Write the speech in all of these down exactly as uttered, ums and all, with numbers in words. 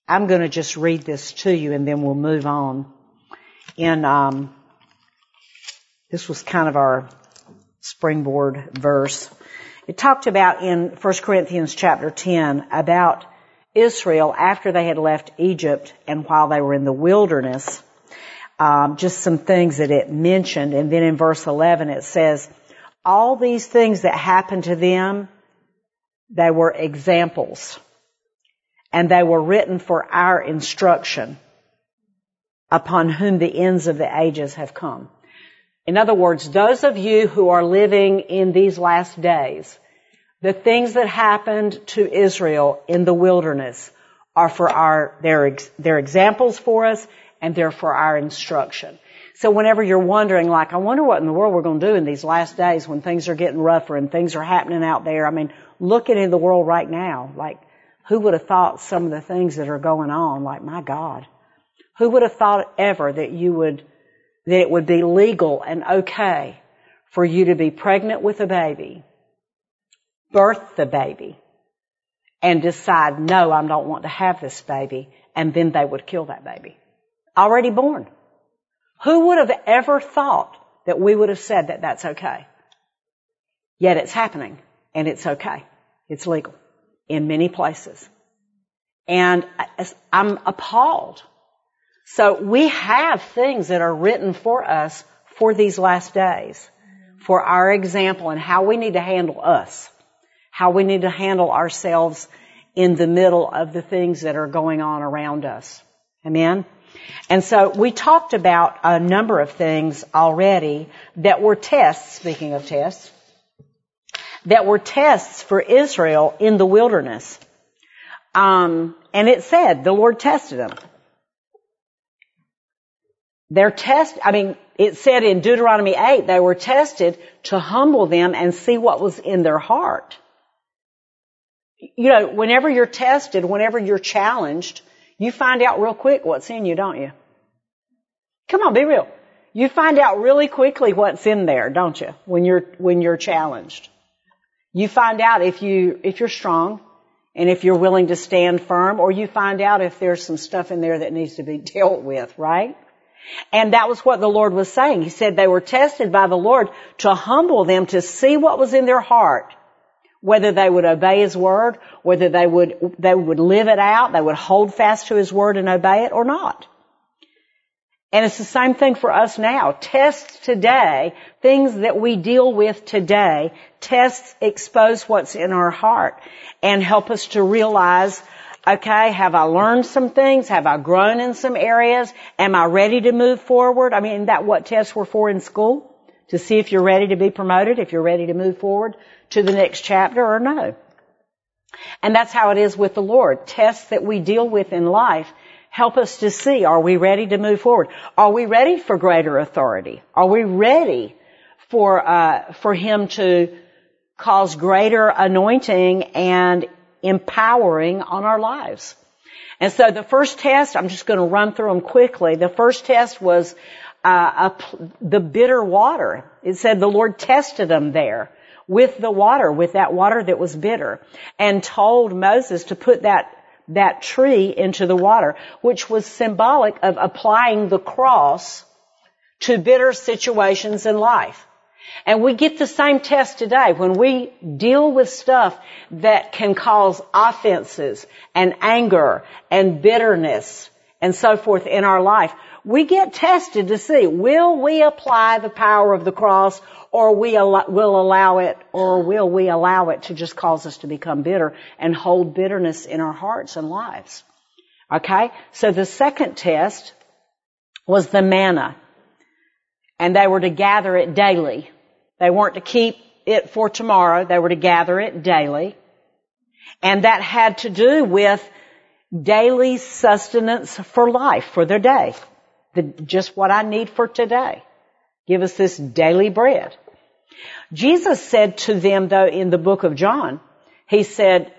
I'm going to just read this to you and then we'll move on. In, um, this was kind of our springboard verse. It talked about in First Corinthians chapter ten about Israel after they had left Egypt and while they were in the wilderness. Um, just some things that it mentioned. And then in verse eleven it says, all these things that happened to them, they were examples. And they were written for our instruction, upon whom the ends of the ages have come. In other words, those of you who are living in these last days, the things that happened to Israel in the wilderness are for our, they're, they're examples for us, and they're for our instruction. So whenever you're wondering, like, I wonder what in the world we're going to do in these last days when things are getting rougher and things are happening out there. I mean, looking in the world right now, like, who would have thought some of the things that are going on? Like, my God. Who would have thought ever that you would, that it would be legal and okay for you to be pregnant with a baby, birth the baby, and decide, no, I don't want to have this baby, and then they would kill that baby. Already born. Who would have ever thought that we would have said that that's okay? Yet it's happening, and it's okay. It's legal in many places. And I'm appalled. So we have things that are written for us for these last days, for our example and how we need to handle us, how we need to handle ourselves in the middle of the things that are going on around us. Amen? And so we talked about a number of things already that were tests, speaking of tests, that were tests for Israel in the wilderness. Um, and it said the Lord tested them. Their test, I mean, it said in Deuteronomy eight, they were tested to humble them and see what was in their heart. You know, whenever you're tested, whenever you're challenged, you find out real quick what's in you, don't you? Come on, be real. You find out really quickly what's in there, don't you? When you're, when you're challenged. You find out if you, if you're strong and if you're willing to stand firm, or you find out if there's some stuff in there that needs to be dealt with, right? And that was what the Lord was saying. He said they were tested by the Lord to humble them, to see what was in their heart, whether they would obey His word, whether they would, they would live it out, they would hold fast to His word and obey it or not. And it's the same thing for us now. Tests today, things that we deal with today, tests expose what's in our heart and help us to realize, okay, have I learned some things? Have I grown in some areas? Am I ready to move forward? I mean, isn't that what tests were for in school? To see if you're ready to be promoted, if you're ready to move forward to the next chapter or no. And that's how it is with the Lord. Tests that we deal with in life help us to see, are we ready to move forward? Are we ready for greater authority? Are we ready for, uh, for Him to cause greater anointing and empowering on our lives? And so the first test, I'm just going to run through them quickly. The first test was, uh, a, the bitter water. It said the Lord tested them there with the water, with that water that was bitter, and told Moses to put that that tree into the water, which was symbolic of applying the cross to bitter situations in life. And we get the same test today when we deal with stuff that can cause offenses and anger and bitterness and so forth in our life. We get tested to see, will we apply the power of the cross, or we al- will allow it, or will we allow it to just cause us to become bitter and hold bitterness in our hearts and lives? Okay? So the second test was the manna. And they were to gather it daily. They weren't to keep it for tomorrow. They were to gather it daily. And that had to do with daily sustenance for life, for their day. The, just what I need for today. Give us this daily bread. Jesus said to them, though, in the book of John, He said,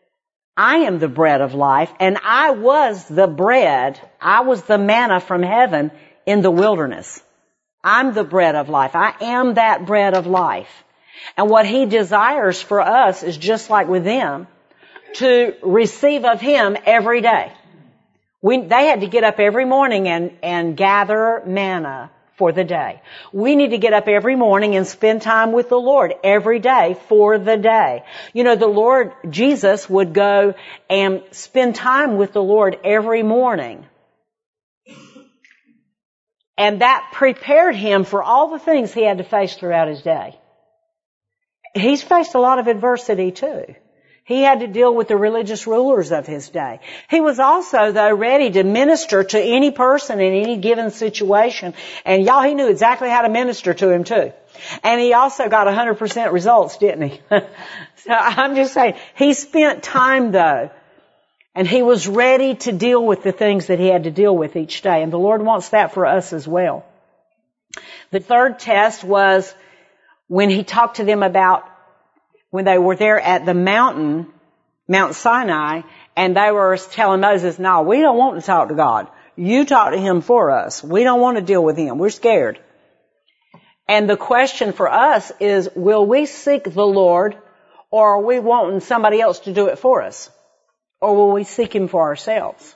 I am the bread of life, and I was the bread, I was the manna from heaven in the wilderness. I'm the bread of life. I am that bread of life. And what He desires for us is just like with them, to receive of Him every day. We, they had to get up every morning and, and gather manna for the day. We need to get up every morning and spend time with the Lord every day for the day. You know, the Lord, Jesus, would go and spend time with the Lord every morning. And that prepared him for all the things he had to face throughout his day. He's faced a lot of adversity too. He had to deal with the religious rulers of his day. He was also, though, ready to minister to any person in any given situation. And y'all, he knew exactly how to minister to him too. And he also got one hundred percent results, didn't he? So I'm just saying, he spent time though, and he was ready to deal with the things that he had to deal with each day. And the Lord wants that for us as well. The third test was when he talked to them about when they were there at the mountain, Mount Sinai, and they were telling Moses, no, we don't want to talk to God. You talk to him for us. We don't want to deal with him. We're scared. And the question for us is, will we seek the Lord, or are we wanting somebody else to do it for us? Or will we seek him for ourselves?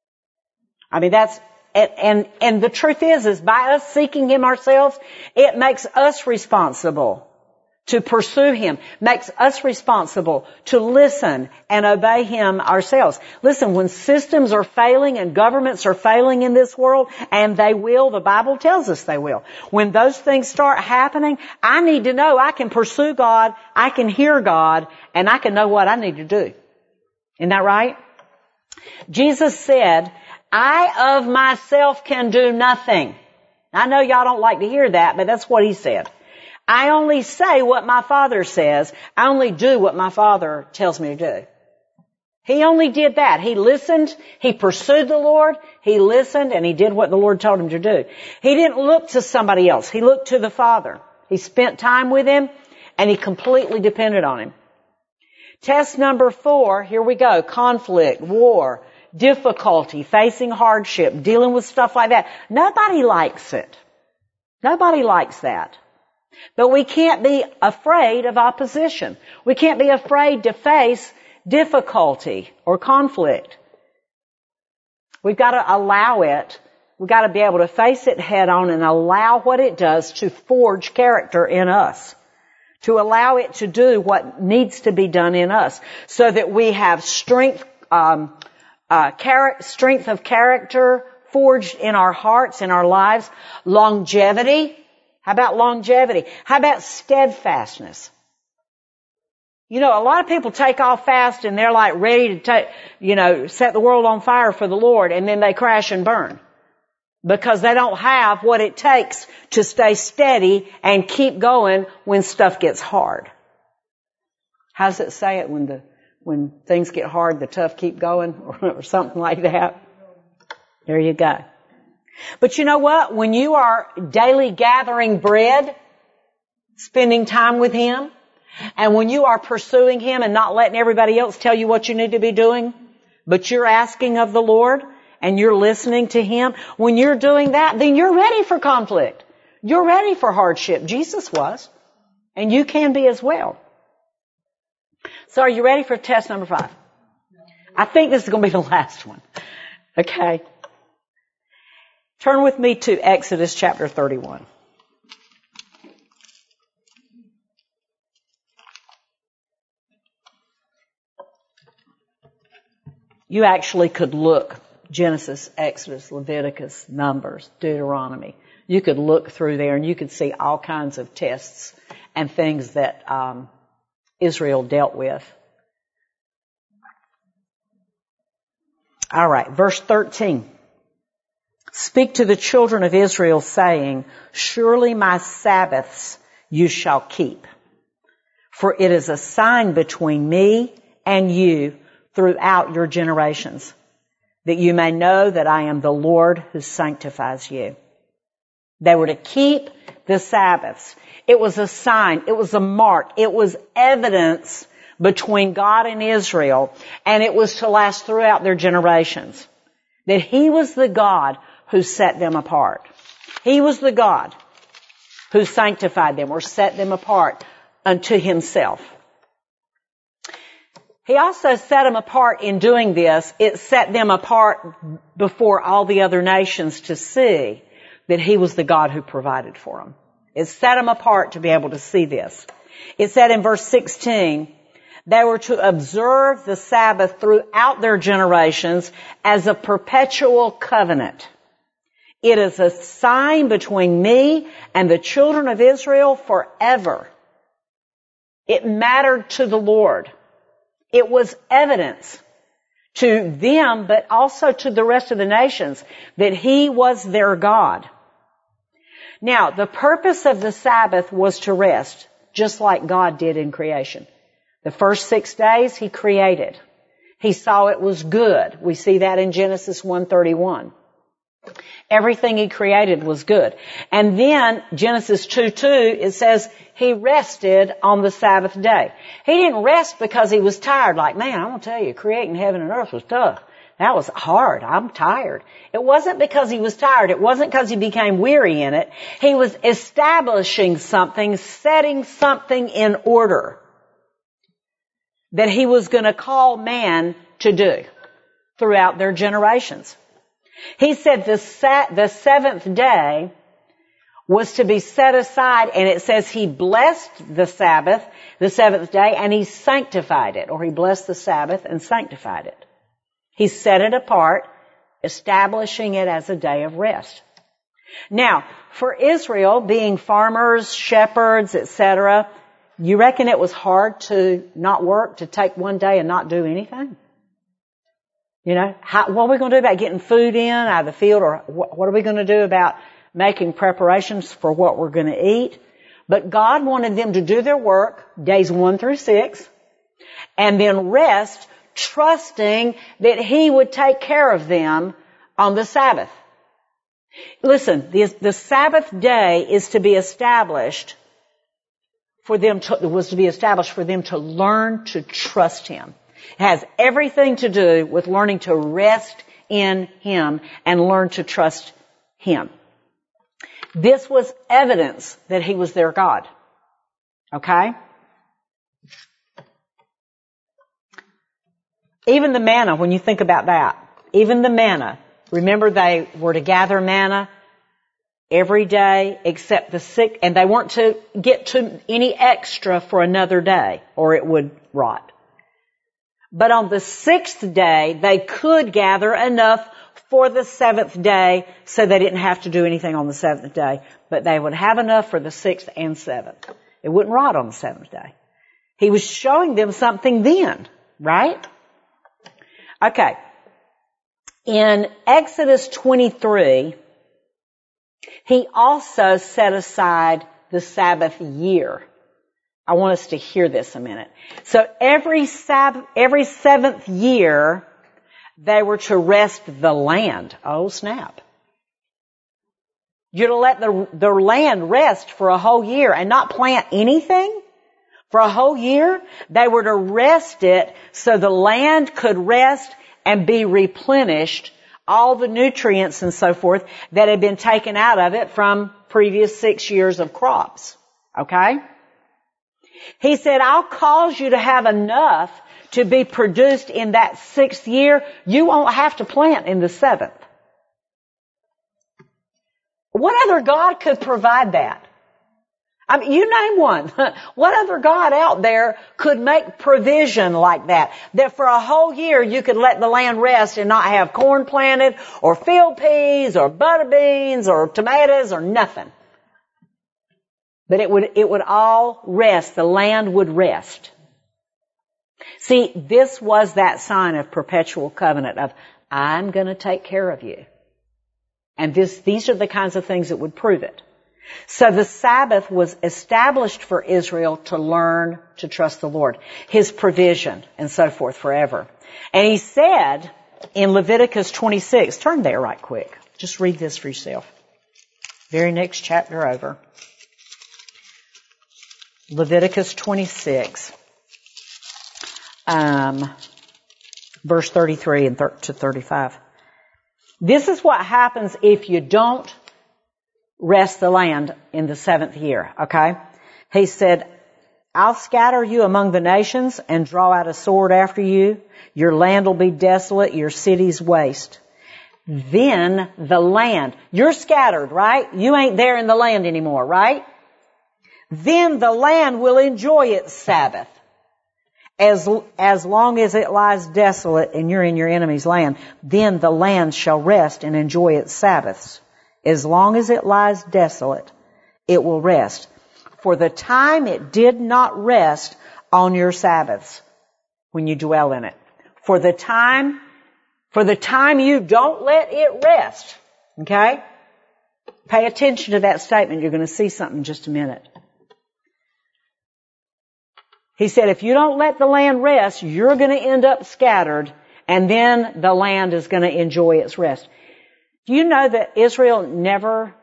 I mean, that's, and, and, and the truth is, is by us seeking him ourselves, it makes us responsible to pursue him, makes us responsible to listen and obey him ourselves. Listen, when systems are failing and governments are failing in this world, and they will, the Bible tells us they will, when those things start happening, I need to know I can pursue God, I can hear God, and I can know what I need to do. Isn't that right? Jesus said, I of myself can do nothing. I know y'all don't like to hear that, but that's what he said. I only say what my Father says. I only do what my Father tells me to do. He only did that. He listened. He pursued the Lord. He listened and he did what the Lord told him to do. He didn't look to somebody else. He looked to the Father. He spent time with him and he completely depended on him. Test number four, here we go. Conflict, war, difficulty, facing hardship, dealing with stuff like that. Nobody likes it. Nobody likes that. But we can't be afraid of opposition. We can't be afraid to face difficulty or conflict. We've got to allow it. We've got to be able to face it head on and allow what it does to forge character in us. To allow it to do what needs to be done in us so that we have strength, um, uh, char- strength of character forged in our hearts, in our lives, longevity. How about longevity? How about steadfastness? You know, a lot of people take off fast and they're like ready to take, you know, set the world on fire for the Lord, and then they crash and burn because they don't have what it takes to stay steady and keep going when stuff gets hard. How does it say it when the, when things get hard, the tough keep going, or, or something like that? There you go. But you know what? When you are daily gathering bread, spending time with him, and when you are pursuing him and not letting everybody else tell you what you need to be doing, but you're asking of the Lord and you're listening to him, when you're doing that, then you're ready for conflict. You're ready for hardship. Jesus was. And you can be as well. So are you ready for test number five? I think this is going to be the last one. Okay. Turn with me to Exodus chapter thirty-one. You actually could look Genesis, Exodus, Leviticus, Numbers, Deuteronomy. You could look through there and you could see all kinds of tests and things that um, Israel dealt with. All right, verse thirteen. Speak to the children of Israel, saying, surely my Sabbaths you shall keep, for it is a sign between me and you throughout your generations, that you may know that I am the Lord who sanctifies you. They were to keep the Sabbaths. It was a sign. It was a mark. It was evidence between God and Israel, and it was to last throughout their generations. That He was the God who set them apart. He was the God who sanctified them or set them apart unto Himself. He also set them apart in doing this. It set them apart before all the other nations to see that He was the God who provided for them. It set them apart to be able to see this. It said in verse sixteen, they were to observe the Sabbath throughout their generations as a perpetual covenant. It is a sign between me and the children of Israel forever. It mattered to the Lord. It was evidence to them, but also to the rest of the nations, that He was their God. Now, the purpose of the Sabbath was to rest, just like God did in creation. The first six days He created. He saw it was good. We see that in Genesis one thirty-one. Everything He created was good. And then Genesis two two, it says He rested on the Sabbath day. He didn't rest because He was tired. Like, man, I'm going to tell you, creating heaven and earth was tough. That was hard. I'm tired. It wasn't because He was tired. It wasn't because He became weary in it. He was establishing something, setting something in order that He was going to call man to do throughout their generations. He said the, sa- the seventh day was to be set aside, and it says He blessed the Sabbath, the seventh day, and He sanctified it, or He blessed the Sabbath and sanctified it. He set it apart, establishing it as a day of rest. Now, for Israel, being farmers, shepherds, et cetera, you reckon it was hard to not work, to take one day and not do anything? You know, how, what are we going to do about getting food in out of the field, or what, what are we going to do about making preparations for what we're going to eat? But God wanted them to do their work days one through six and then rest, trusting that He would take care of them on the Sabbath. Listen, the, the Sabbath day is to be established for them to, was to be established for them to learn to trust Him. It has everything to do with learning to rest in Him and learn to trust Him. This was evidence that He was their God. Okay? Even the manna, when you think about that, even the manna, remember they were to gather manna every day except the sixth, and they weren't to get to any extra for another day or it would rot. But on the sixth day, they could gather enough for the seventh day so they didn't have to do anything on the seventh day. But they would have enough for the sixth and seventh. It wouldn't rot on the seventh day. He was showing them something then, right? Okay. In Exodus twenty-three, He also set aside the Sabbath year. I want us to hear this a minute. So every Sabbath, every seventh year, they were to rest the land. Oh, snap. You're to let the, the land rest for a whole year and not plant anything for a whole year. They were to rest it so the land could rest and be replenished, all the nutrients and so forth that had been taken out of it from previous six years of crops. Okay? He said, I'll cause you to have enough to be produced in that sixth year. You won't have to plant in the seventh. What other God could provide that? I mean, you name one. What other God out there could make provision like that? That for a whole year you could let the land rest and not have corn planted or field peas or butter beans or tomatoes or nothing. But it would, it would all rest. The land would rest. See, this was that sign of perpetual covenant of, I'm going to take care of you. And this, these are the kinds of things that would prove it. So the Sabbath was established for Israel to learn to trust the Lord, His provision and so forth forever. And He said in Leviticus twenty-six, turn there right quick. Just read this for yourself. Very next chapter over. Leviticus twenty-six, um, verse thirty-three and thir- to thirty-five. This is what happens if you don't rest the land in the seventh year, okay? He said, I'll scatter you among the nations and draw out a sword after you. Your land will be desolate, your cities waste. Then the land, you're scattered, right? You ain't there in the land anymore, right? Then the land will enjoy its Sabbath. As, as long as it lies desolate and you're in your enemy's land, then the land shall rest and enjoy its Sabbaths. As long as it lies desolate, it will rest. For the time it did not rest on your Sabbaths when you dwell in it. For the time, for the time you don't let it rest. Okay? Pay attention to that statement. You're going to see something in just a minute. He said, if you don't let the land rest, you're going to end up scattered, and then the land is going to enjoy its rest. Do you know that Israel never,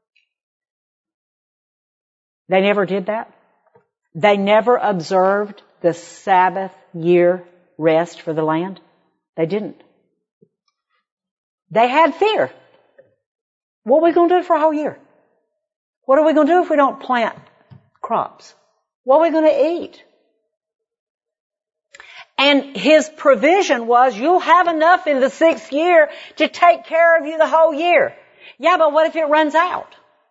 they never did that? They never observed the Sabbath year rest for the land. They didn't. They had fear. What are we going to do for a whole year? What are we going to do if we don't plant crops? What are we going to eat? And his provision was, you'll have enough in the sixth year to take care of you the whole year. Yeah, but what if it runs out?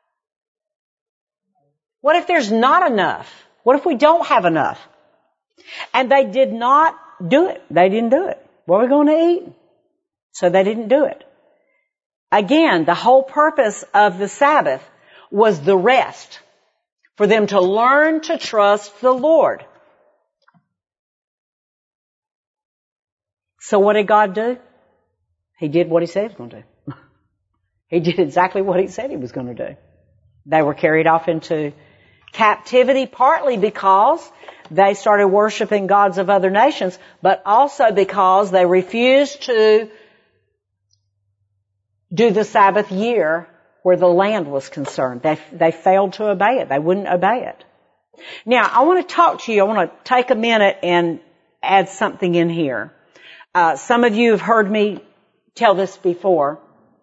What if there's not enough? What if we don't have enough? And they did not do it. They didn't do it. What are we going to eat? So they didn't do it. Again, the whole purpose of the Sabbath was the rest. For them to learn to trust the Lord. So what did God do? He did what He said He was going to do. He did exactly what He said He was going to do. They were carried off into captivity partly because they started worshiping gods of other nations, but also because they refused to do the Sabbath year where the land was concerned. They, they failed to obey it. They wouldn't obey it. Now, I want to talk to you. I want to take a minute and add something in here. Uh, some of you have heard me tell this before,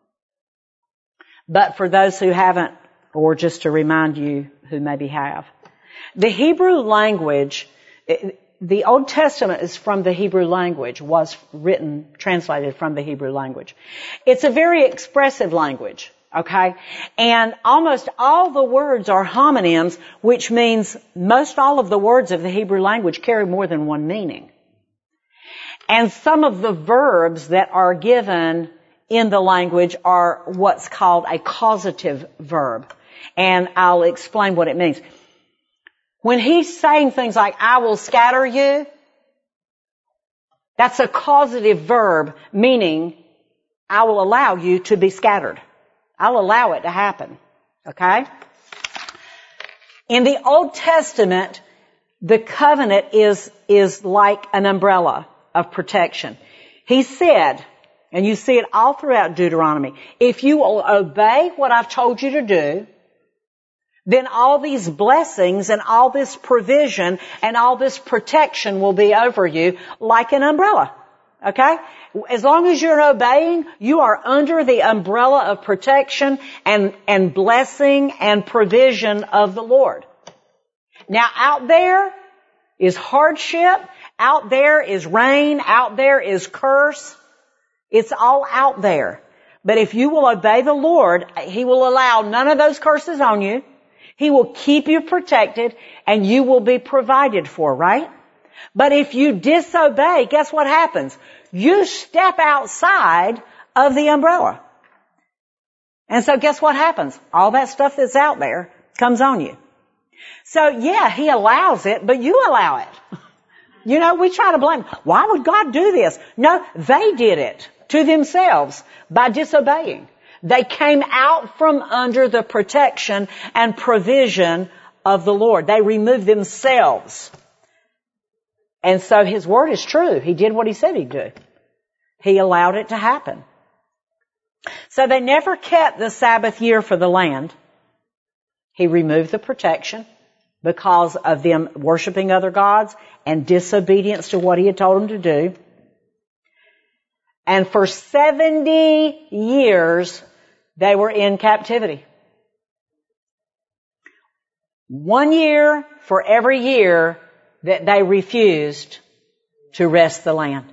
but for those who haven't, or just to remind you who maybe have, the Hebrew language, the Old Testament is from the Hebrew language, was written, translated from the Hebrew language. It's a very expressive language, okay? And almost all the words are homonyms, which means most all of the words of the Hebrew language carry more than one meaning. And some of the verbs that are given in the language are what's called a causative verb. And I'll explain what it means. When he's saying things like, I will scatter you, that's a causative verb, meaning I will allow you to be scattered. I'll allow it to happen. Okay? In the Old Testament, the covenant is, is like an umbrella of protection. He said, and you see it all throughout Deuteronomy, if you will obey what I've told you to do, then all these blessings and all this provision and all this protection will be over you like an umbrella. Okay? As long as you're obeying, you are under the umbrella of protection and, and blessing and provision of the Lord. Now out there is hardship. Out there is rain. Out there is curse. It's all out there. But if you will obey the Lord, He will allow none of those curses on you. He will keep you protected and you will be provided for, right? But if you disobey, guess what happens? You step outside of the umbrella. And so guess what happens? All that stuff that's out there comes on you. So yeah, He allows it, but you allow it. You know, we try to blame, why would God do this? No, they did it to themselves by disobeying. They came out from under the protection and provision of the Lord. They removed themselves. And so His word is true. He did what He said He'd do. He allowed it to happen. So they never kept the Sabbath year for the land. He removed the protection because of them worshiping other gods and disobedience to what He had told them to do. And for seventy years, they were in captivity. One year for every year that they refused to rest the land.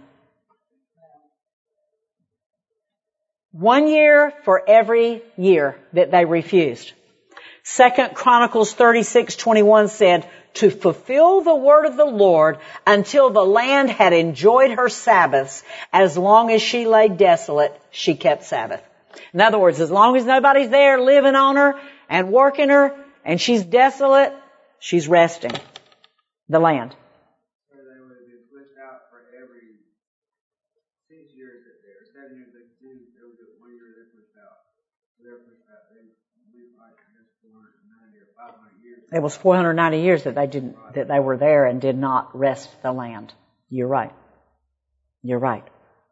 One year for every year that they refused. Second Chronicles thirty-six twenty-one said, to fulfill the word of the Lord until the land had enjoyed her Sabbaths, as long as she lay desolate, she kept Sabbath. In other words, as long as nobody's there living on her and working her and she's desolate, she's resting the land. So they would have been pushed out for every six years that they, or seven years they continued, there was one year they pushed out. So they're pushed out. They lived like, I guess, four hundred ninety or five hundred years. It was four hundred ninety years that they didn't, that they were there and did not rest the land. You're right. You're right.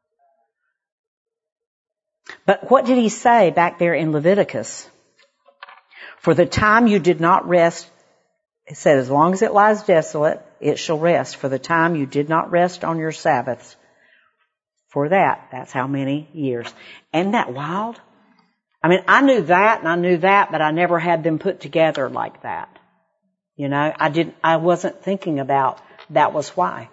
But what did he say back there in Leviticus? For the time you did not rest, it said, as long as it lies desolate, it shall rest. For the time you did not rest on your Sabbaths. For that, that's how many years. Isn't that wild? I mean, I knew that and I knew that, but I never had them put together like that. You know, I didn't, I wasn't thinking about that was why.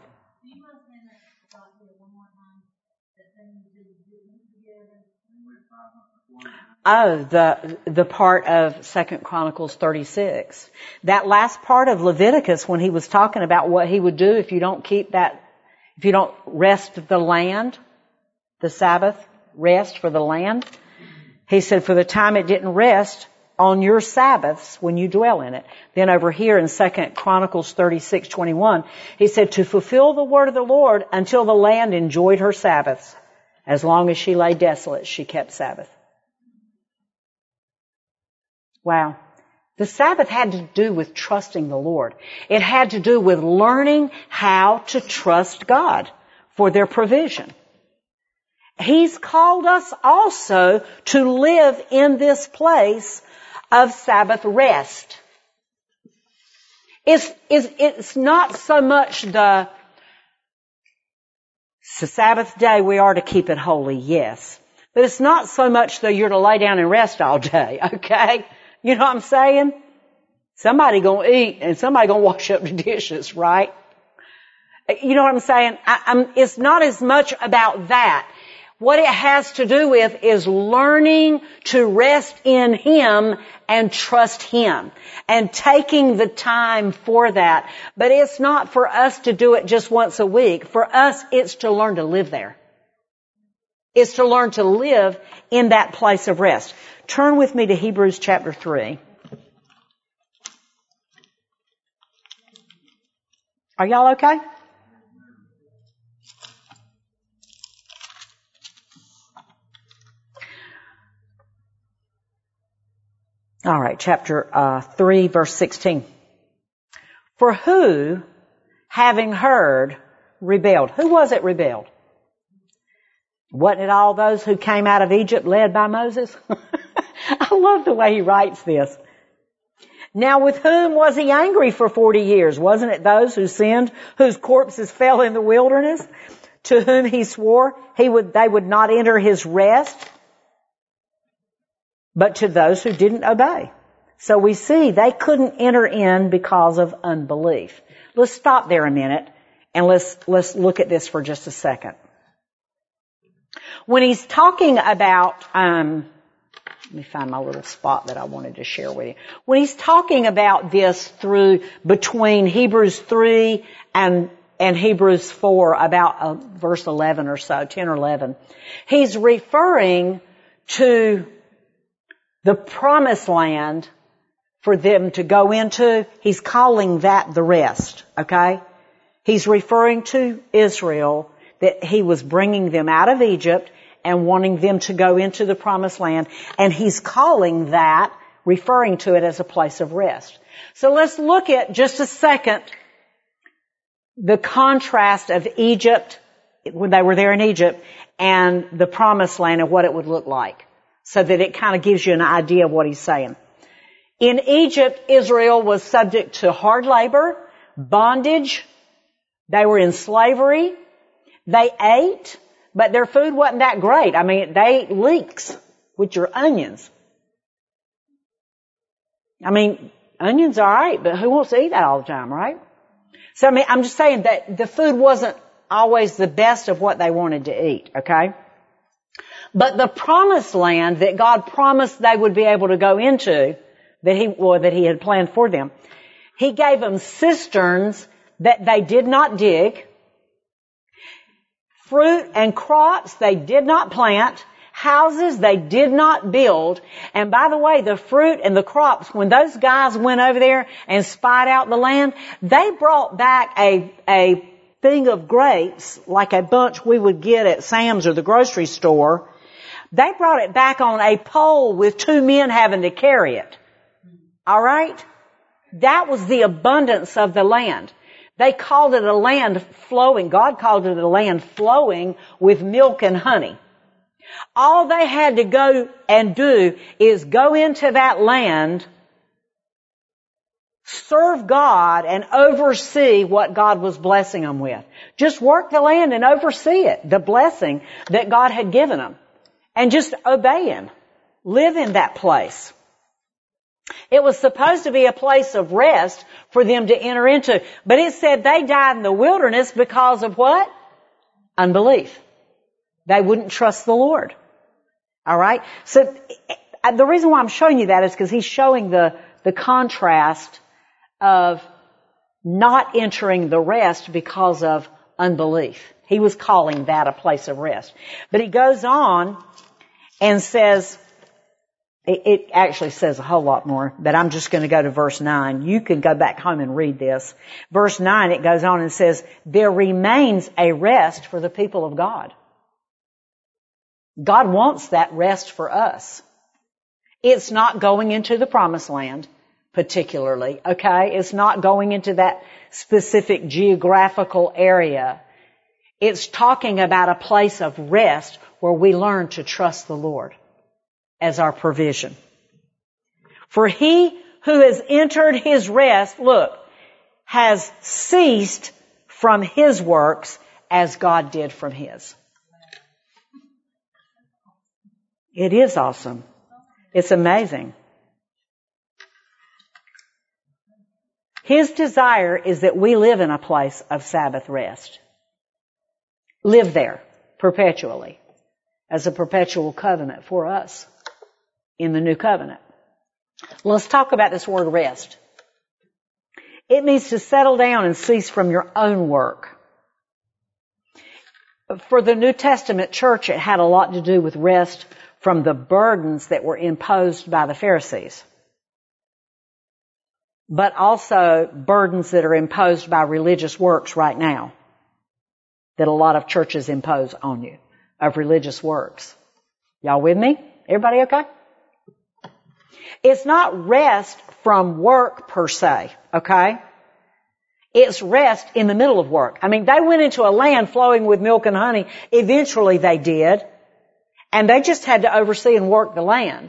Oh, the, the part of Second Chronicles thirty-six. That last part of Leviticus when he was talking about what he would do if you don't keep that, if you don't rest the land, the Sabbath, rest for the land. He said, for the time it didn't rest on your Sabbaths when you dwell in it. Then over here in Second Chronicles thirty-six twenty-one, he said, to fulfill the word of the Lord until the land enjoyed her Sabbaths. As long as she lay desolate, she kept Sabbath. Wow. The Sabbath had to do with trusting the Lord. It had to do with learning how to trust God for their provision. He's called us also to live in this place of Sabbath rest. It's, it's, it's not so much the, it's the Sabbath day, we are to keep it holy, yes. But it's not so much that you're to lay down and rest all day, okay? You know what I'm saying? Somebody gonna eat and somebody gonna wash up the dishes, right? You know what I'm saying? I, I'm, it's not as much about that. What it has to do with is learning to rest in Him and trust Him and taking the time for that. But it's not for us to do it just once a week. For us, it's to learn to live there. It's to learn to live in that place of rest. Turn with me to Hebrews chapter three. Are y'all okay? All right, chapter uh, three, verse sixteen. For who, having heard, rebelled? Who was it rebelled? Wasn't it all those who came out of Egypt led by Moses? I love the way he writes this. Now with whom was he angry for forty years? Wasn't it those who sinned, whose corpses fell in the wilderness, to whom he swore he would, they would not enter his rest? But to those who didn't obey. So we see they couldn't enter in because of unbelief. Let's stop there a minute and let's, let's look at this for just a second. When he's talking about, um, let me find my little spot that I wanted to share with you. When he's talking about this through, between Hebrews three and, and Hebrews four, about uh, verse eleven or so, ten or eleven, he's referring to the promised land for them to go into. He's calling that the rest, okay? He's referring to Israel, that he was bringing them out of Egypt and wanting them to go into the promised land. And he's calling that, referring to it as a place of rest. So let's look at just a second the contrast of Egypt, when they were there in Egypt, and the promised land and what it would look like, so that it kind of gives you an idea of what he's saying. In Egypt, Israel was subject to hard labor, bondage. They were in slavery. They ate, but their food wasn't that great. I mean, they ate leeks with your onions. I mean, Onions are alright, but who wants to eat that all the time, right? So I mean, I'm just saying that the food wasn't always the best of what they wanted to eat, okay? But the promised land that God promised they would be able to go into, that he, or that he had planned for them, he gave them cisterns that they did not dig, fruit and crops they did not plant, houses they did not build. And by the way, the fruit and the crops, when those guys went over there and spied out the land, they brought back a, a thing of grapes, like a bunch we would get at Sam's or the grocery store. They brought it back on a pole with two men having to carry it. All right? That was the abundance of the land. They called it a land flowing. God called it a land flowing with milk and honey. All they had to go and do is go into that land, serve God, and oversee what God was blessing them with. Just work the land and oversee it, the blessing that God had given them. And just obey Him. Live in that place. It was supposed to be a place of rest for them to enter into. But it said they died in the wilderness because of what? Unbelief. They wouldn't trust the Lord. All right? So the reason why I'm showing you that is because he's showing the, the contrast of not entering the rest because of unbelief. He was calling that a place of rest. But he goes on and says, it, it actually says a whole lot more, but I'm just going to go to verse nine. You can go back home and read this. Verse nine, it goes on and says, there remains a rest for the people of God. God wants that rest for us. It's not going into the promised land, particularly, okay? It's not going into that specific geographical area. It's talking about a place of rest where we learn to trust the Lord as our provision. For he who has entered his rest, look, has ceased from his works as God did from his. It is awesome. It's amazing. His desire is that we live in a place of Sabbath rest. Live there perpetually as a perpetual covenant for us in the new covenant. Let's talk about this word rest. It means to settle down and cease from your own work. For the New Testament church, it had a lot to do with rest from the burdens that were imposed by the Pharisees, but also burdens that are imposed by religious works right now that a lot of churches impose on you, of religious works. Y'all with me? Everybody okay? It's not rest from work per se, okay? It's rest in the middle of work. I mean, they went into a land flowing with milk and honey. Eventually they did. And they just had to oversee and work the land.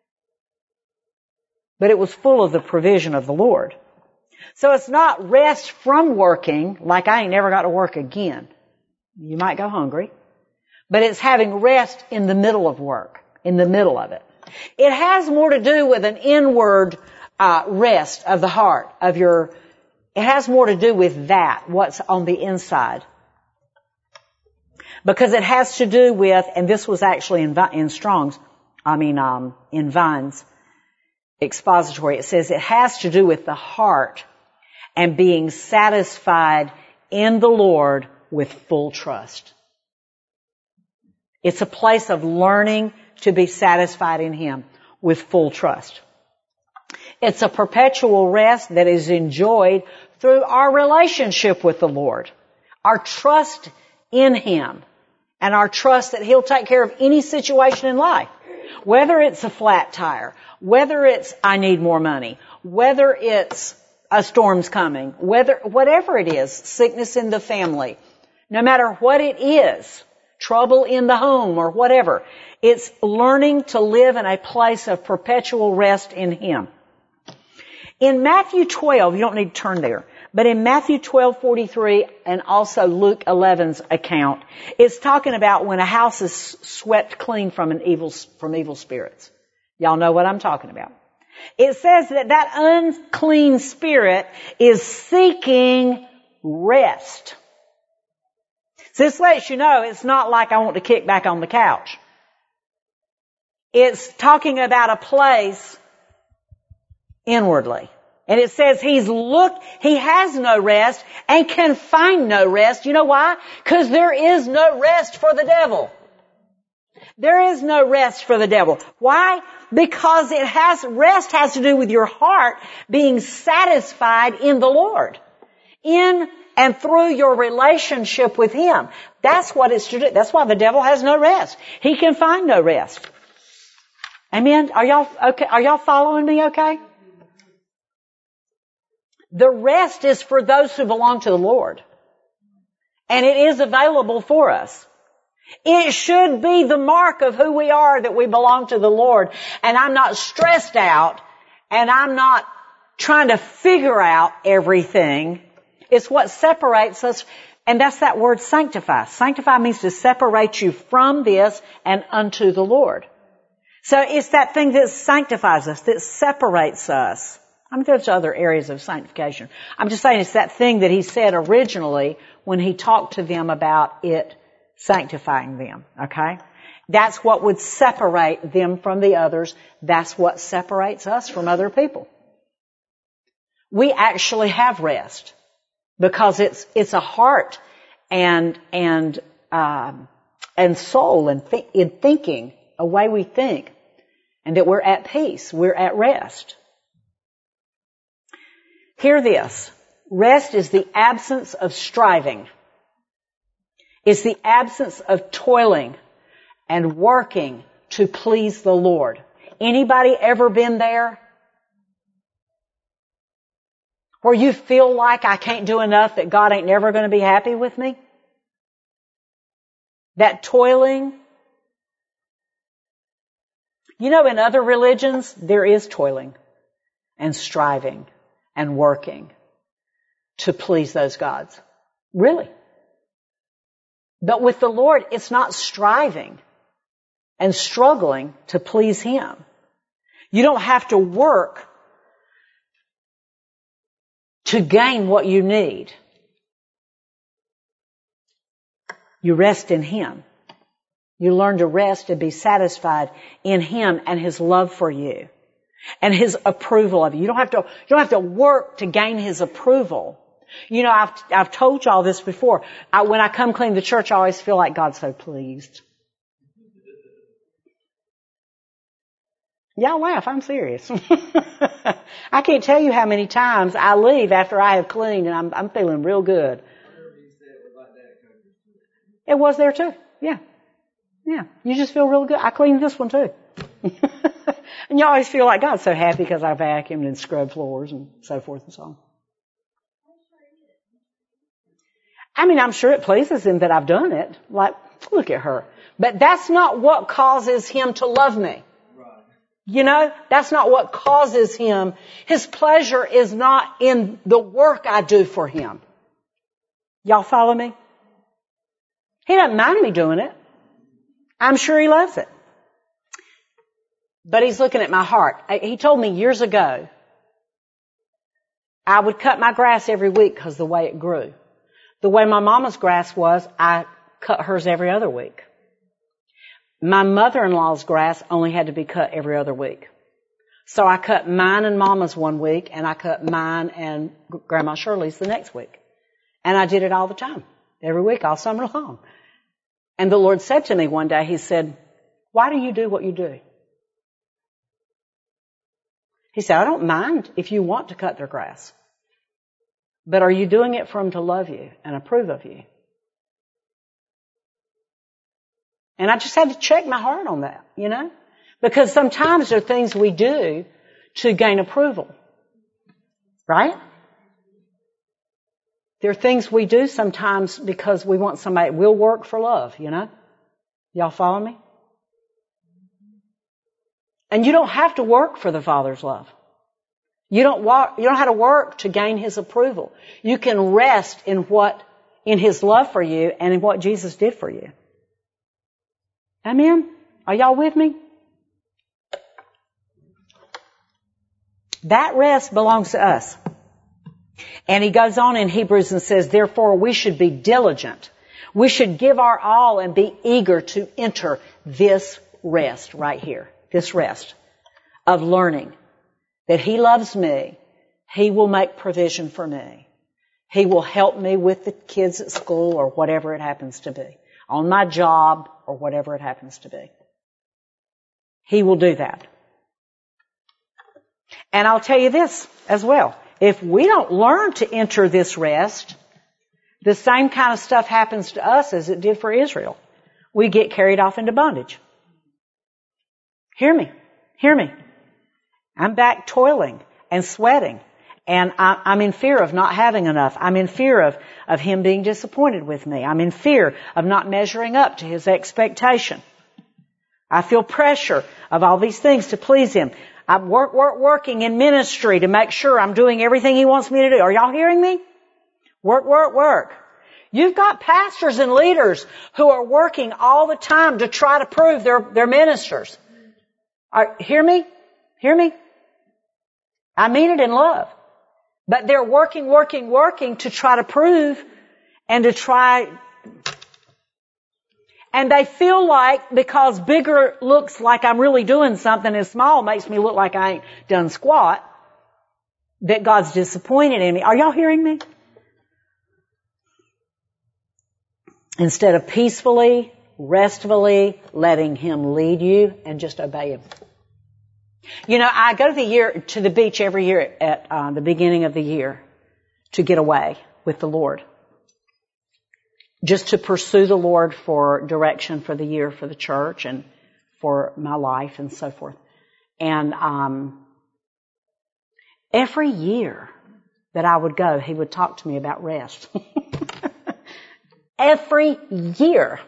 But it was full of the provision of the Lord. So it's not rest from working, like I ain't never got to work again. You might go hungry. But it's having rest in the middle of work, in the middle of it. It has more to do with an inward uh, rest of the heart, of your, it has more to do with that, what's on the inside. Because it has to do with, and this was actually in, in Strong's, I mean, um, in Vine's expository, it says it has to do with the heart and being satisfied in the Lord with full trust. It's a place of learning to be satisfied in Him with full trust. It's a perpetual rest that is enjoyed through our relationship with the Lord, our trust in Him, and our trust that He'll take care of any situation in life. Whether it's a flat tire, whether it's I need more money, whether it's a storm's coming, whether, whatever it is, sickness in the family, no matter what it is, trouble in the home or whatever, it's learning to live in a place of perpetual rest in Him. In Matthew twelve, you don't need to turn there, but in Matthew twelve forty-three and also Luke eleven's account, it's talking about when a house is swept clean from an evil, from evil spirits. Y'all know what I'm talking about. It says that that unclean spirit is seeking rest. So this lets you know it's not like I want to kick back on the couch. It's talking about a place inwardly. And it says he's looked, he has no rest and can find no rest. You know why? Because there is no rest for the devil. There is no rest for the devil. Why? Because it has, rest has to do with your heart being satisfied in the Lord. In and through your relationship with Him. That's what it's to do. That's why the devil has no rest. He can find no rest. Amen? Are y'all okay? Are y'all following me okay? The rest is for those who belong to the Lord. And it is available for us. It should be the mark of who we are that we belong to the Lord. And I'm not stressed out and I'm not trying to figure out everything. It's what separates us. And that's that word sanctify. Sanctify means to separate you from this and unto the Lord. So it's that thing that sanctifies us, that separates us. I mean, there's other areas of sanctification. I'm just saying it's that thing that he said originally when he talked to them about it sanctifying them, okay? That's what would separate them from the others. That's what separates us from other people. We actually have rest because it's it's a heart and and um, and soul and th- in thinking, a way we think, and that we're at peace, we're at rest. Hear this. Rest is the absence of striving. It's the absence of toiling and working to please the Lord. Anybody ever been there? Where you feel like I can't do enough, that God ain't never going to be happy with me? That toiling. You know, in other religions, there is toiling and striving and working to please those gods. Really. But with the Lord, it's not striving and struggling to please Him. You don't have to work to gain what you need. You rest in Him. You learn to rest and be satisfied in Him and His love for you and His approval of you. You don't have to, you don't have to work to gain His approval. You know, I've, I've told y'all this before. I, when I come clean to church, I always feel like God's so pleased. Y'all laugh, I'm serious. I can't tell you how many times I leave after I have cleaned and I'm, I'm feeling real good. It was there too. Yeah. Yeah. You just feel real good. I cleaned this one too. And you always feel like God's so happy because I vacuumed and scrubbed floors and so forth and so on. I mean, I'm sure it pleases Him that I've done it. Like, look at her. But that's not what causes Him to love me. You know, that's not what causes Him. His pleasure is not in the work I do for Him. Y'all follow me? He doesn't mind me doing it. I'm sure He loves it. But He's looking at my heart. He told me years ago I would cut my grass every week because of the way it grew. The way my mama's grass was, I cut hers every other week. My mother-in-law's grass only had to be cut every other week. So I cut mine and Mama's one week, and I cut mine and Grandma Shirley's the next week. And I did it all the time, every week, all summer long. And the Lord said to me one day, He said, why do you do what you do? He said, I don't mind if you want to cut their grass. But are you doing it for them to love you and approve of you? And I just had to check my heart on that, you know? Because sometimes there are things we do to gain approval. Right? There are things we do sometimes because we want somebody, we'll work for love, you know? Y'all follow me? And you don't have to work for the Father's love. You don't walk, you don't have to work to gain His approval. You can rest in what, in His love for you and in what Jesus did for you. Amen? Are y'all with me? That rest belongs to us. And he goes on in Hebrews and says, therefore we should be diligent. We should give our all and be eager to enter this rest right here. This rest of learning that he loves me. He will make provision for me. He will help me with the kids at school or whatever it happens to be. On my job or whatever it happens to be. He will do that. And I'll tell you this as well. If we don't learn to enter this rest, the same kind of stuff happens to us as it did for Israel. We get carried off into bondage. Hear me. Hear me. I'm back toiling and sweating. And I, I'm in fear of not having enough. I'm in fear of, of him being disappointed with me. I'm in fear of not measuring up to his expectation. I feel pressure of all these things to please him. I'm work, work, working in ministry to make sure I'm doing everything he wants me to do. Are y'all hearing me? Work, work, work. You've got pastors and leaders who are working all the time to try to prove they're, they're ministers. Are, hear me? Hear me? I mean it in love. But they're working, working, working to try to prove and to try. And they feel like because bigger looks like I'm really doing something and small makes me look like I ain't done squat, that God's disappointed in me. Are y'all hearing me? Instead of peacefully, restfully letting him lead you and just obey him. You know, I go to the year to the beach every year at uh, the beginning of the year to get away with the Lord. Just to pursue the Lord for direction for the year for the church and for my life and so forth. And um every year that I would go, he would talk to me about rest. Every year.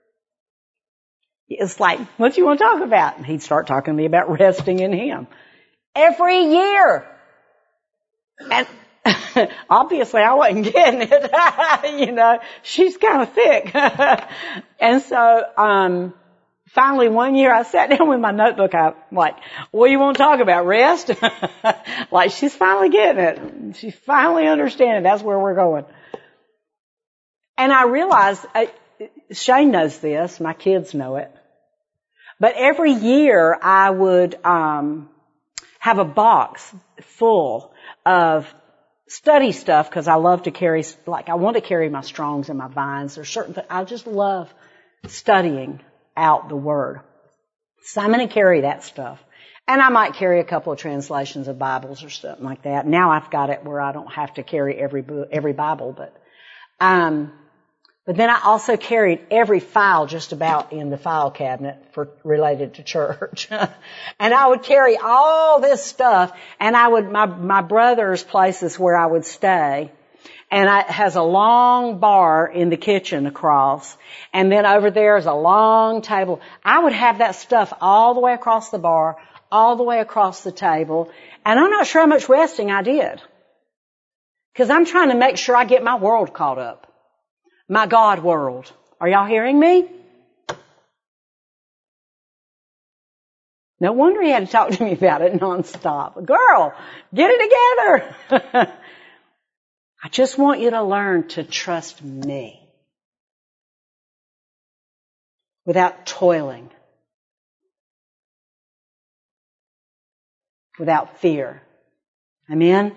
It's like, what do you want to talk about? And he'd start talking to me about resting in him. Every year. And obviously I wasn't getting it. You know, she's kind of thick. And so, um, finally one year I sat down with my notebook. I'm like, what do you want to talk about? Rest? Like she's finally getting it. She's finally understanding that's where we're going. And I realized, I, Shane knows this, my kids know it. But every year I would um have a box full of study stuff because I love to carry, like I want to carry my Strongs and my Vines. There's certain things, I just love studying out the Word. So I'm going to carry that stuff. And I might carry a couple of translations of Bibles or something like that. Now I've got it where I don't have to carry every book, every Bible, but um But then I also carried every file just about in the file cabinet for related to church. And I would carry all this stuff, and I would, my, my brother's place is where I would stay. And it has a long bar in the kitchen across. And then over there is a long table. I would have that stuff all the way across the bar, all the way across the table. And I'm not sure how much resting I did. Because I'm trying to make sure I get my world caught up. My God world. Are y'all hearing me? No wonder he had to talk to me about it nonstop. Girl, get it together. I just want you to learn to trust me without toiling, without fear. Amen?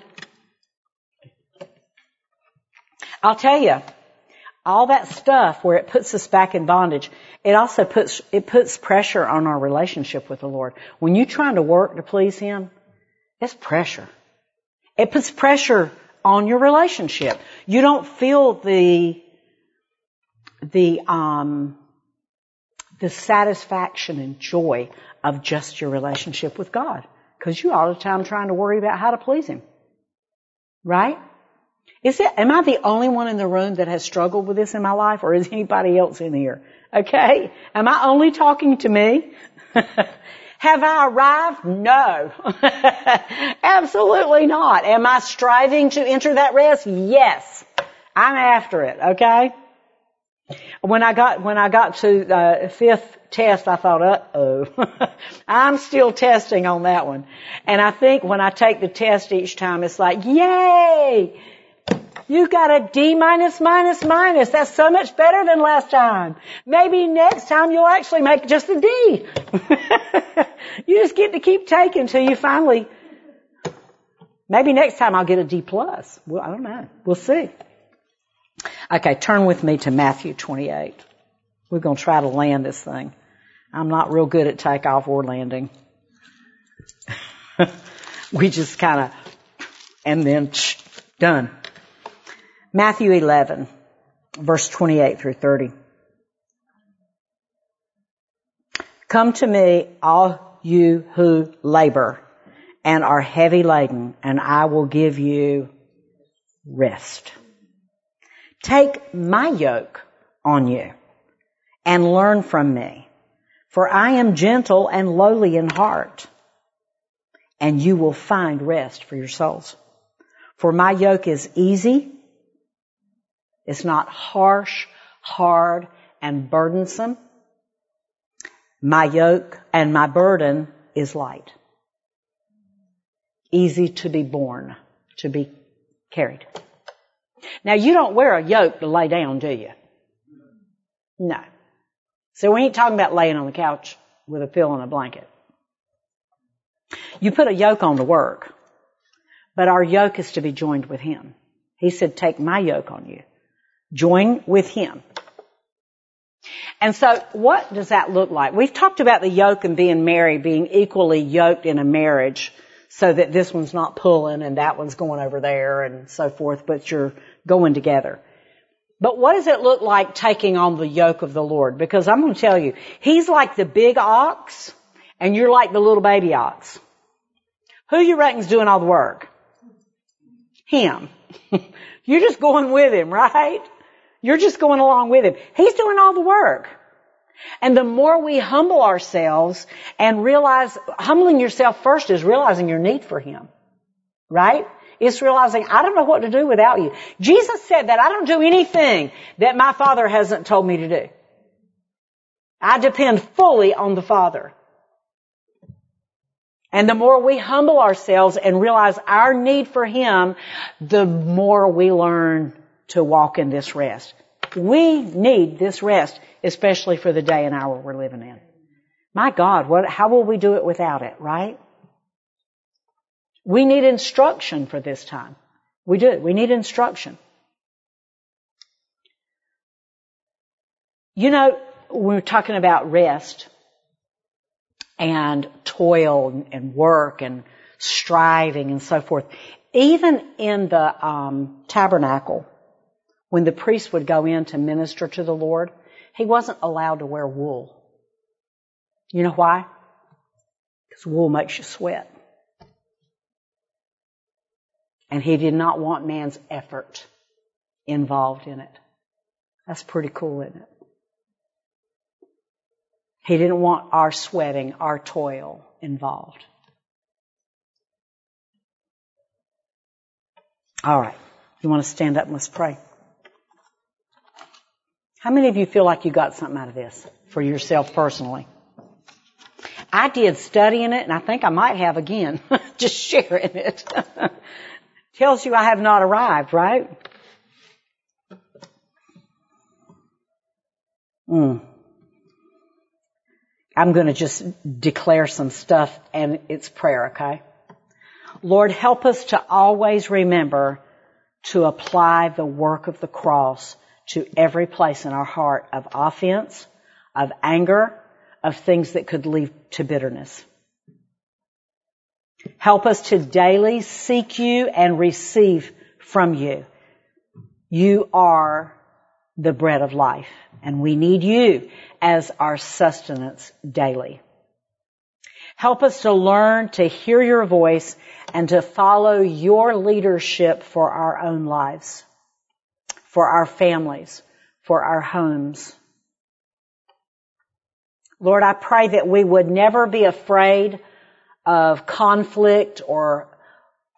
I'll tell you, all that stuff where it puts us back in bondage, it also puts, it puts pressure on our relationship with the Lord. When you're trying to work to please Him, it's pressure. It puts pressure on your relationship. You don't feel the, the, um, the satisfaction and joy of just your relationship with God. Because you're all the time trying to worry about how to please Him. Right? Is it, am I the only one in the room that has struggled with this in my life, or is anybody else in here? Okay? Am I only talking to me? Have I arrived? No. Absolutely not. Am I striving to enter that rest? Yes. I'm after it, okay? When I got, when I got to the fifth test, I thought, uh-oh. I'm still testing on that one. And I think when I take the test each time, it's like, yay! You got a D minus, minus, minus. That's so much better than last time. Maybe next time you'll actually make just a D. You just get to keep taking until you finally, maybe next time I'll get a D plus. Well, I don't know. We'll see. Okay, turn with me to Matthew twenty-eight. We're going to try to land this thing. I'm not real good at takeoff or landing. We just kind of, and then done. Matthew eleven, verse twenty-eight through thirty. Come to me, all you who labor and are heavy laden, and I will give you rest. Take my yoke on you and learn from me, for I am gentle and lowly in heart, and you will find rest for your souls. For my yoke is easy. It's not harsh, hard, and burdensome. My yoke and my burden is light. Easy to be borne, to be carried. Now, you don't wear a yoke to lay down, do you? No. So we ain't talking about laying on the couch with a pillow and a blanket. You put a yoke on to work, but our yoke is to be joined with Him. He said, take my yoke on you. Join with Him. And so what does that look like? We've talked about the yoke and being married, being equally yoked in a marriage so that this one's not pulling and that one's going over there and so forth, but you're going together. But what does it look like taking on the yoke of the Lord? Because I'm going to tell you, He's like the big ox and you're like the little baby ox. Who you reckon's doing all the work? Him. You're just going with Him, right? You're just going along with Him. He's doing all the work. And the more we humble ourselves and realize, humbling yourself first is realizing your need for Him. Right? It's realizing, I don't know what to do without you. Jesus said that I don't do anything that my Father hasn't told me to do. I depend fully on the Father. And the more we humble ourselves and realize our need for Him, the more we learn to walk in this rest. We need this rest, especially for the day and hour we're living in. My God, what, how will we do it without it, right? We need instruction for this time. We do. We need instruction. You know, we're talking about rest and toil and work and striving and so forth. Even in the um, tabernacle, when the priest would go in to minister to the Lord, he wasn't allowed to wear wool. You know why? Because wool makes you sweat. And he did not want man's effort involved in it. That's pretty cool, isn't it? He didn't want our sweating, our toil involved. All right. You want to stand up and let's pray? How many of you feel like you got something out of this for yourself personally? I did studying it, and I think I might have again, just sharing it. Tells you I have not arrived, right? Mm. I'm going to just declare some stuff, and it's prayer, okay? Lord, help us to always remember to apply the work of the cross to every place in our heart of offense, of anger, of things that could lead to bitterness. Help us to daily seek you and receive from you. You are the bread of life, and we need you as our sustenance daily. Help us to learn to hear your voice and to follow your leadership for our own lives, for our families, for our homes. Lord, I pray that we would never be afraid of conflict or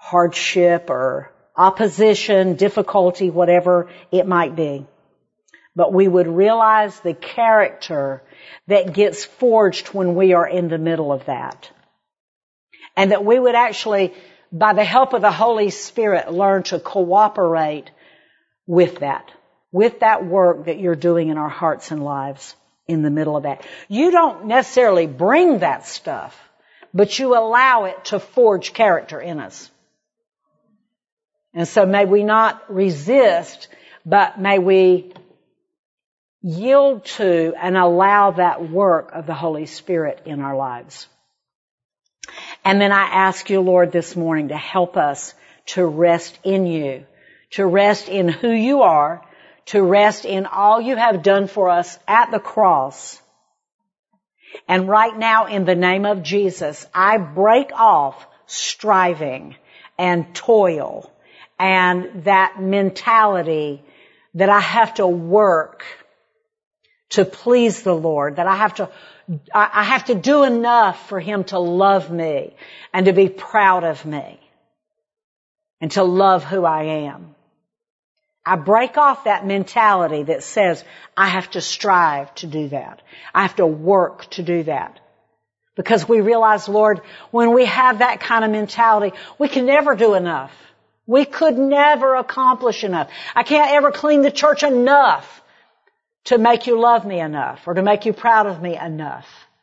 hardship or opposition, difficulty, whatever it might be. but we would realize the character that gets forged when we are in the middle of that. And that we would actually, by the help of the Holy Spirit, learn to cooperate with that, with that work that you're doing in our hearts and lives in the middle of that. You don't necessarily bring that stuff, but you allow it to forge character in us. And so may we not resist, but may we yield to and allow that work of the Holy Spirit in our lives. And then I ask you, Lord, this morning to help us to rest in you, to rest in who you are, to rest in all you have done for us at the cross. And right now, in the name of Jesus, I break off striving and toil and that mentality that I have to work to please the Lord, that I have to, I have to do enough for Him to love me and to be proud of me and to love who I am. I break off that mentality that says I have to strive to do that. I have to work to do that. Because we realize, Lord, when we have that kind of mentality, we can never do enough. We could never accomplish enough. I can't ever clean the church enough to make you love me enough or to make you proud of me enough.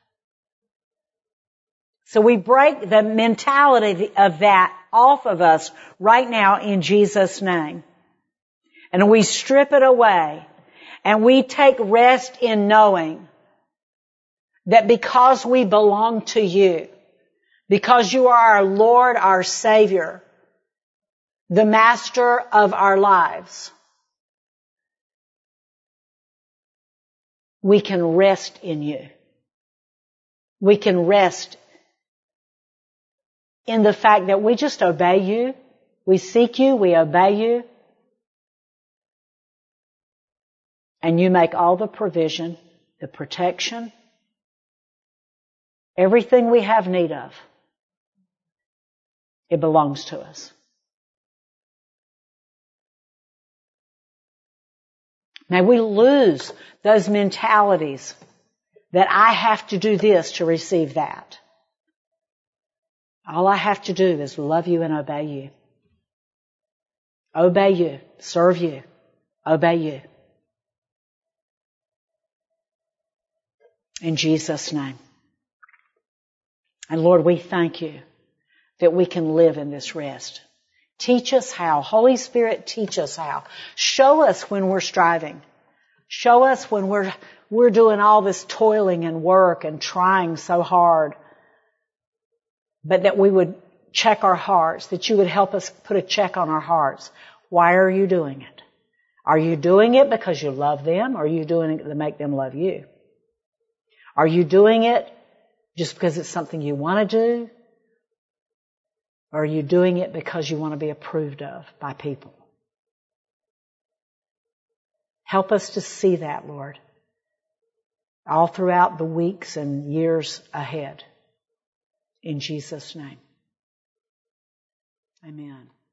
So we break the mentality of that off of us right now in Jesus' name. And we strip it away. And we take rest in knowing that because we belong to you, because you are our Lord, our Savior, the Master of our lives, we can rest in you. We can rest in the fact that we just obey you. We seek you. We obey you. And you make all the provision, the protection, everything we have need of. It belongs to us. May we lose those mentalities that I have to do this to receive that. All I have to do is love you and obey you. Obey you. Serve you. Obey you. In Jesus' name. And Lord, we thank you that we can live in this rest. Teach us how. Holy Spirit, teach us how. Show us when we're striving. Show us when we're, we're doing all this toiling and work and trying so hard. But that we would check our hearts, that you would help us put a check on our hearts. Why are you doing it? Are you doing it because you love them, or are you doing it to make them love you? Are you doing it just because it's something you want to do? Or are you doing it because you want to be approved of by people? Help us to see that, Lord, all throughout the weeks and years ahead. In Jesus' name. Amen.